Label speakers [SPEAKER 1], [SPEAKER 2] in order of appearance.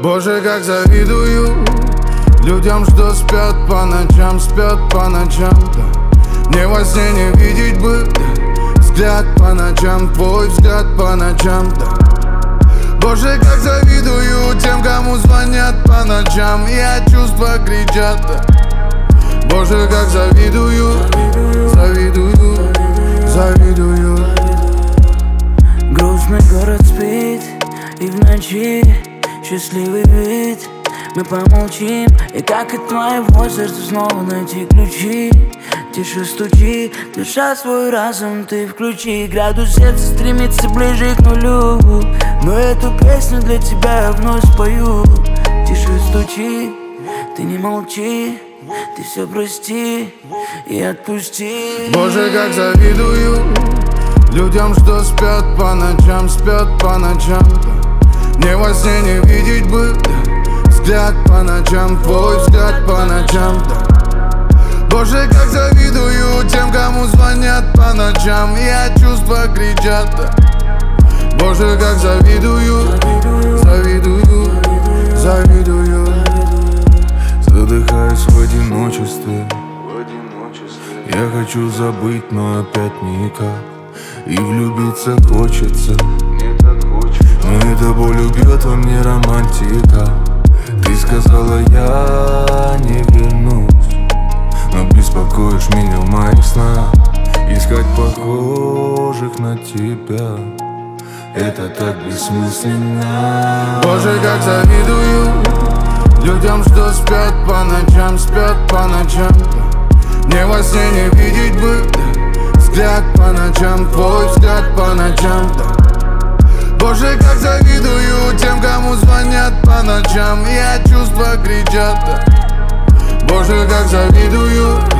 [SPEAKER 1] Боже, как завидую людям, что спят по ночам, да. Мне во сне не видеть бы, да. Взгляд по ночам, твой взгляд по ночам, да. Боже, как завидую тем, кому звонят по ночам, и от чувства кричат, да. Боже, как завидую, завидую.
[SPEAKER 2] Грустный город спит, и в ночи счастливый вид. Мы помолчим, и как от твоего сердца снова найти ключи. Тише стучи, душа свой разум ты включи. Градус сердца стремится ближе к нулю, но эту песню для тебя я вновь спою. Тише стучи, ты не молчи, ты все прости и отпусти.
[SPEAKER 1] Боже, как завидую людям, что спят по ночам, да. Мне во сне не видеть бы, да. Взгляд по ночам, твой взгляд по ночам, да. Боже, как завидую тем, кому звонят по ночам, и от чувства кричат, да. Боже, как завидую,
[SPEAKER 3] задыхаюсь в одиночестве. Я хочу забыть, но опять никак. И влюбиться хочется, но эта боль убьет во мне романтика. Ты сказала, я не вернусь, но беспокоишь меня в моих снах. Искать похожих на тебя — это так бессмысленно.
[SPEAKER 1] Боже, как завидую людям, что спят по ночам, да. Мне во сне не видеть бы, да. Взгляд по ночам, твой взгляд по ночам, да. Боже, как завидую тем, кому звонят по ночам, и от чувства кричат, да. Боже, как завидую